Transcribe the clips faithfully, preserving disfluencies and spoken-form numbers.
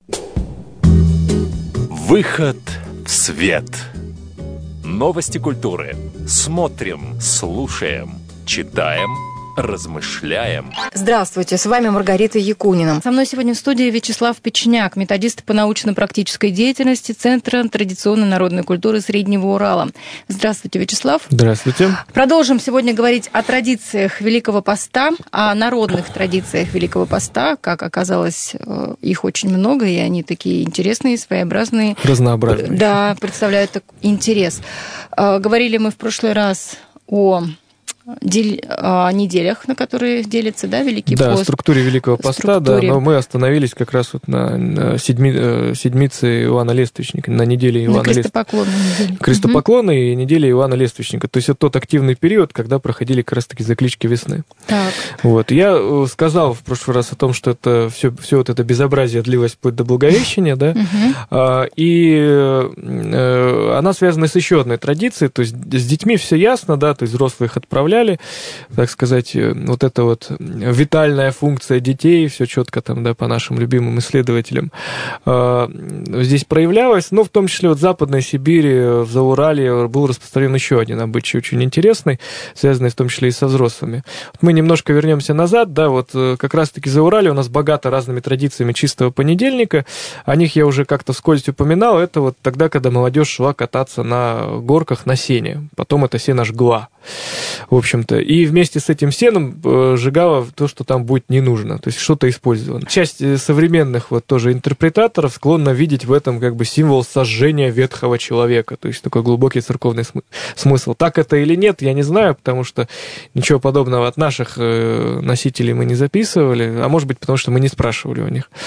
Выход в свет. Новости культуры. Смотрим, слушаем, читаем, размышляем. Здравствуйте, с вами Маргарита Якунина. Со мной сегодня в студии Вячеслав Печняк, методист по научно-практической деятельности Центра традиционной народной культуры Среднего Урала. Здравствуйте, Вячеслав. Здравствуйте. Продолжим сегодня говорить о традициях Великого Поста, о народных традициях Великого Поста. Как оказалось, их очень много, и они такие интересные, своеобразные. Разнообразные. Да, представляют интерес. Говорили мы в прошлый раз о... Дель... о неделях, на которые делится, да, Великий да, пост. Да, структуре Великого Поста, структуре. Да, но мы остановились как раз вот на седми... седмице Иоанна Лествичника, на неделе Иоанна Лествичника. Крестопоклонной неделе. Крестопоклонной угу. и неделе Иоанна Лествичника. То есть это тот активный период, когда проходили как раз-таки заклички весны. Так. Вот. Я сказал в прошлый раз о том, что это все, все вот это безобразие длилось вплоть до Благовещения, да, угу. и она связана с еще одной традицией, то есть с детьми все ясно, да, то есть взрослые их отправляли, так сказать, вот эта вот витальная функция детей, все четко там, да, по нашим любимым исследователям здесь проявлялась, но в том числе вот в Западной Сибири, в Зауралье был распространен еще один обычай очень интересный, связанный в том числе и со взрослыми. Вот мы немножко вернемся назад, да, вот как раз-таки Зауралье у нас богато разными традициями чистого понедельника, о них я уже как-то вскользь упоминал, это вот тогда, когда молодежь шла кататься на горках на сене, потом это сено жгла. В общем-то, и вместе с этим сеном сжигала то, что там будет не нужно, то есть что-то использовано. Часть современных вот тоже интерпретаторов склонна видеть в этом как бы символ сожжения ветхого человека, то есть такой глубокий церковный смысл. Так это или нет, я не знаю, потому что ничего подобного от наших носителей мы не записывали, а может быть, потому что мы не спрашивали у них.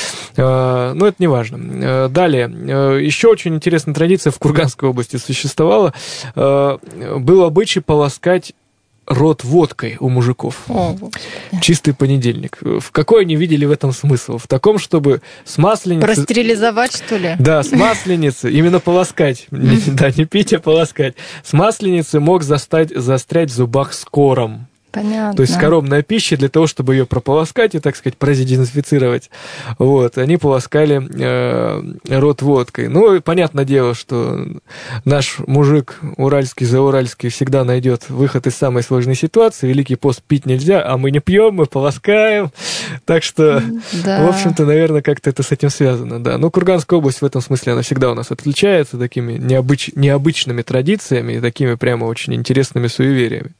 Но это не важно. Далее, еще очень интересная традиция в Курганской области существовала. Был обычай полоскать рот водкой у мужиков. О, чистый понедельник. В какой они видели в этом смысл? В таком, чтобы с масленицы... Простерилизовать, что ли? Да, с масленицы, именно полоскать. Да, не пить, а полоскать. С масленицы мог застать, застрять в зубах скором. Понятно. То есть скоромная пища для того, чтобы ее прополоскать и, так сказать, продезинфицировать. Вот, они полоскали э, рот водкой. Ну, и понятное дело, что наш мужик уральский, зауральский всегда найдет выход из самой сложной ситуации. Великий пост пить нельзя, а мы не пьем, мы полоскаем. Так что, да. В общем-то, наверное, как-то это с этим связано. Да. Но Курганская область в этом смысле, она всегда у нас отличается такими необыч... необычными традициями и такими прямо очень интересными суевериями.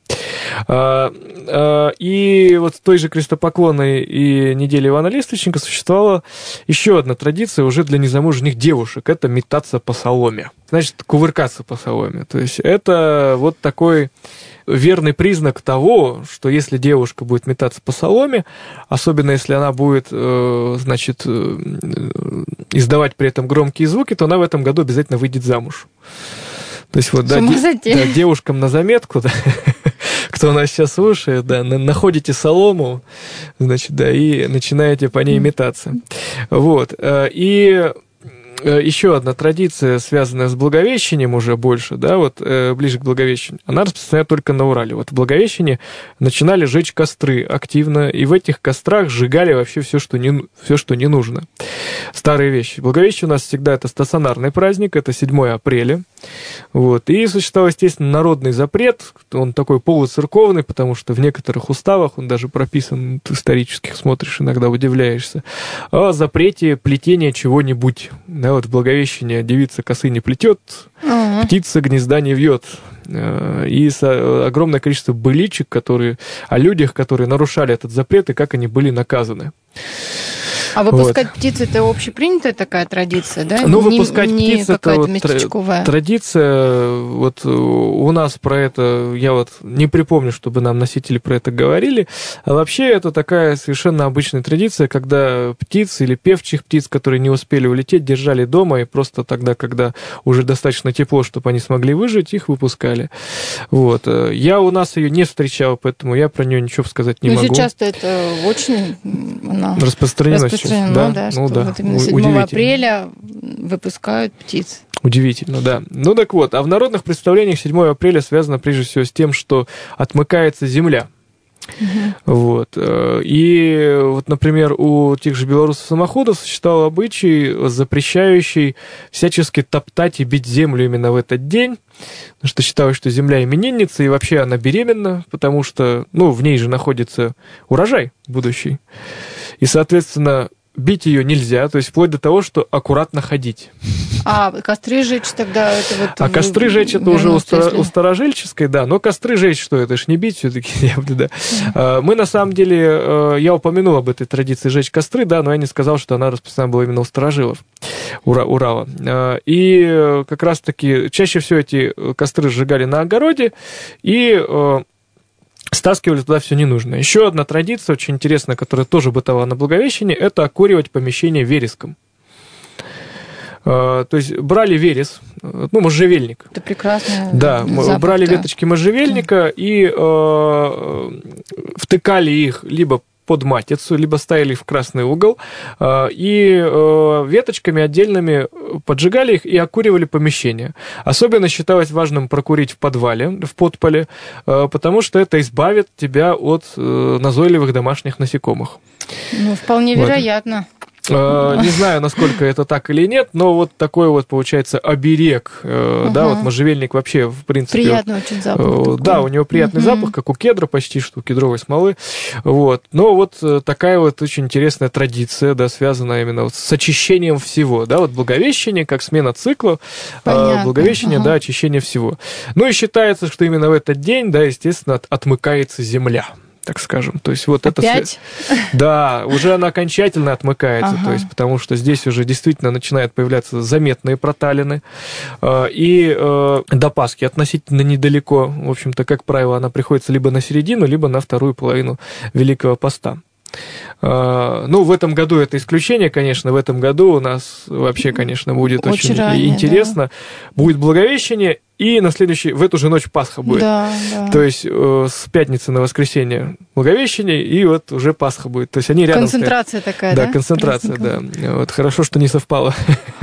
И вот в той же крестопоклонной и неделе Иоанна Лествичника существовала еще одна традиция уже для незамужних девушек. Это метаться по соломе. Значит, кувыркаться по соломе. То есть это вот такой верный признак того, что если девушка будет метаться по соломе, особенно если она будет, значит, издавать при этом громкие звуки, то она в этом году обязательно выйдет замуж. То есть вот, да, де, да, девушкам на заметку, да, кто нас сейчас слушает, да, находите солому, значит, да, и начинаете по ней метаться. Вот. И еще одна традиция, связанная с Благовещением уже больше, да, вот ближе к Благовещению, она распространяется только на Урале. Вот в Благовещении начинали жечь костры активно, и в этих кострах сжигали вообще все, что не, все, что не нужно. Старые вещи. Благовещение у нас всегда это стационарный праздник, это седьмое апреля. Вот. И существовал, естественно, народный запрет, он такой полуцерковный, потому что в некоторых уставах, он даже прописан, ты исторических смотришь, иногда удивляешься, о запрете плетения чего-нибудь. Да, вот в Благовещение девица косы не плетет, uh-huh. птица гнезда не вьет. И огромное количество быличек, которые, о людях, которые нарушали этот запрет, и как они были наказаны. А выпускать вот. птиц – это общепринятая такая традиция, да? Ну, выпускать не, птиц – не это вот традиция. Вот у нас про это, я вот не припомню, чтобы нам носители про это говорили. А вообще это такая совершенно обычная традиция, когда птиц или певчих птиц, которые не успели улететь, держали дома, и просто тогда, когда уже достаточно тепло, чтобы они смогли выжить, их выпускали. Вот. Я у нас ее не встречал, поэтому я про нее ничего сказать не Но могу. Но сейчас-то это очень она... распространено. Распространено, да, да, что ну, да. вот именно седьмого апреля выпускают птиц. Удивительно, да. Ну так вот, а в народных представлениях седьмого апреля связано прежде всего с тем, что отмыкается земля. Угу. Вот. И вот, например, у тех же белорусов-самоходов существовал обычай, запрещающий всячески топтать и бить землю именно в этот день, потому что считалось, что земля именинница, и вообще она беременна, потому что, ну, в ней же находится урожай будущий. И, соответственно, бить ее нельзя, то есть вплоть до того, что аккуратно ходить. А костры жечь тогда это вот... А костры жечь это уже у, стар... у старожильческой, да, но костры жечь что, это ж не бить все-таки, да. Mm-hmm. Мы на самом деле, я упомянул об этой традиции жечь костры, да, но я не сказал, что она распространена была именно у старожилов Ура... Урала. И как раз-таки чаще всего эти костры сжигали на огороде, и стаскивали туда все ненужное. Еще одна традиция, очень интересная, которая тоже бытовала на Благовещение, это окуривать помещение вереском. То есть брали верес, ну, можжевельник. Это прекрасно. Да, запах, брали да. веточки можжевельника и э, втыкали их либо под матицу, либо ставили их в красный угол, и веточками отдельными поджигали их и окуривали помещение. Особенно считалось важным прокурить в подвале, в подполе, потому что это избавит тебя от назойливых домашних насекомых. Ну, вполне вот. Вероятно. Не знаю, насколько это так или нет, но вот такой вот, получается, оберег, ага. да, вот можжевельник вообще, в принципе... Приятный очень запах. Такой. Да, у него приятный угу. запах, как у кедра почти, что у кедровой смолы, вот. Но вот такая вот очень интересная традиция, да, связанная именно вот с очищением всего, да, вот Благовещение, как смена цикла, Понятно. Благовещение, ага. да, очищение всего. Ну и считается, что именно в этот день, да, естественно, отмыкается земля, так скажем. То есть вот Опять? это... Да, уже она окончательно отмыкается, ага. то есть потому что здесь уже действительно начинают появляться заметные проталины. И до Пасхи относительно недалеко, в общем-то, как правило, она приходится либо на середину, либо на вторую половину Великого Поста. Ну, в этом году это исключение, конечно, в этом году у нас вообще, конечно, будет очень, очень ранее, интересно. Да. Будет Благовещение, и на следующий, в эту же ночь Пасха будет. Да, да. То есть с пятницы на воскресенье Благовещение, и вот уже Пасха будет. То есть они рядом концентрация стоят. Такая, да? Да, концентрация, да. Вот хорошо, что не совпало.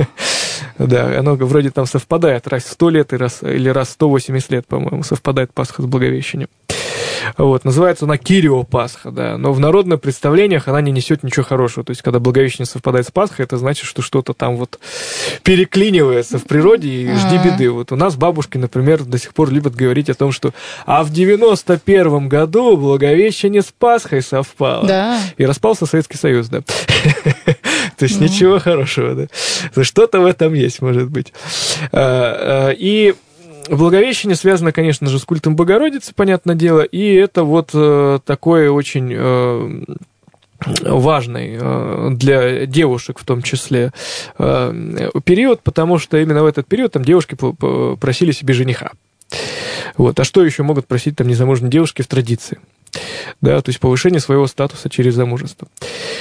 Да, оно вроде там совпадает раз в сто лет и раз, или раз в сто восемьдесят лет, по-моему, совпадает Пасха с Благовещением. Вот, называется она Кирио Пасха, да, но в народных представлениях она не несет ничего хорошего. То есть, когда Благовещение совпадает с Пасхой, это значит, что что-то там вот переклинивается в природе, и жди беды. Вот у нас бабушки, например, до сих пор любят говорить о том, что а в девяносто первом году Благовещение с Пасхой совпало. Да. И распался Советский Союз, да. То есть, ничего хорошего, да. Что-то в этом есть, может быть. И Благовещение связано, конечно же, с культом Богородицы, понятное дело, и это вот э, такой очень э, важный э, для девушек в том числе э, период, потому что именно в этот период там девушки просили себе жениха. Вот. А что еще могут просить там незамужние девушки в традиции? Да, то есть повышение своего статуса через замужество.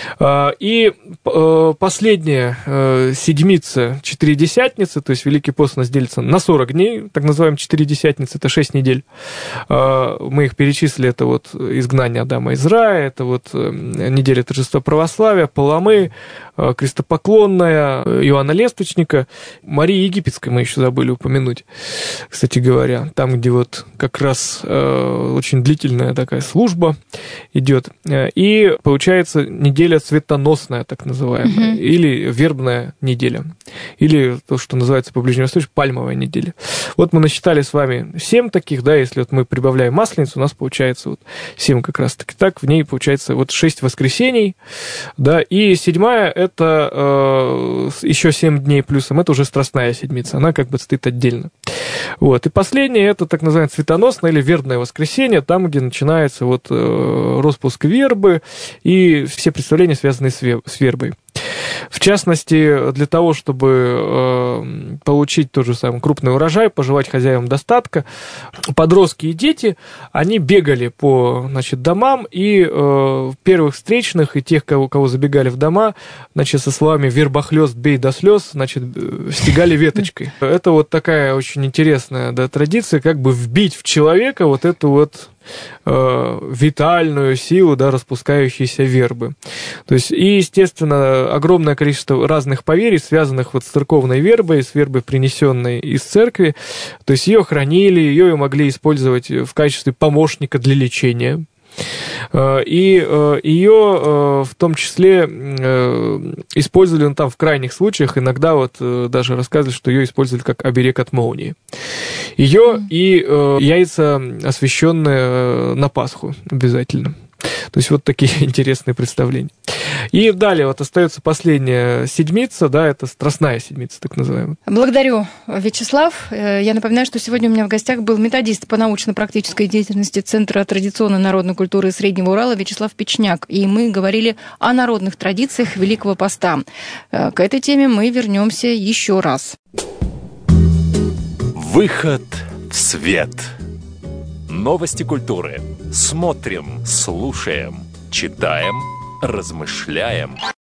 И последняя седмица Четыредесятницы, то есть Великий пост у нас делится на сорок дней, так называемые Четыредесятницы, это шесть недель. Мы их перечислили, это вот изгнание Адама из рая, это вот неделя торжества православия, Паламы, крестопоклонная, Иоанна Лествичника, Марии Египетской мы еще забыли упомянуть, кстати говоря, там, где вот как раз очень длительная такая служба идет. И получается неделя цветоносная, так называемая, угу. или вербная неделя, или то, что называется по ближневосточному пальмовая неделя. Вот мы насчитали с вами семь таких, да, если вот мы прибавляем Масленицу, у нас получается вот семь как раз-таки так, в ней получается вот шесть воскресений, да, и седьмая это э, еще семь дней плюсом, это уже Страстная седмица, она как бы стоит отдельно. Вот, и последнее это так называемое цветоносное или вербное воскресенье, там, где начинается вот э, распуск вербы и все представления, связанные с, ве- с вербой. В частности, для того, чтобы э, получить тот же самый крупный урожай, пожелать хозяевам достатка, подростки и дети, они бегали по, значит, домам, и э, первых встречных, и тех, кого, кого забегали в дома, значит, со словами «вербохлёст, бей до слез», значит, стегали веточкой. Это вот такая очень интересная, да, традиция, как бы вбить в человека вот эту вот витальную силу, да, распускающейся вербы. То есть, и, естественно, огромное количество разных поверий, связанных вот с церковной вербой, с вербой, принесенной из церкви. То есть, ее хранили, ее могли использовать в качестве помощника для лечения. И ее в том числе использовали, ну, там в крайних случаях, иногда вот даже рассказывали, что ее использовали как оберег от молнии. Ее и яйца, освященные на Пасху обязательно. То есть вот такие интересные представления. И далее вот остается последняя седмица, да, это Страстная седмица, так называемая. Благодарю, Вячеслав. Я напоминаю, что сегодня у меня в гостях был методист по научно-практической деятельности Центра традиционной народной культуры Среднего Урала Вячеслав Печняк. И мы говорили о народных традициях Великого Поста. К этой теме мы вернемся еще раз. Выход в свет. Новости культуры. Смотрим, слушаем, читаем, размышляем.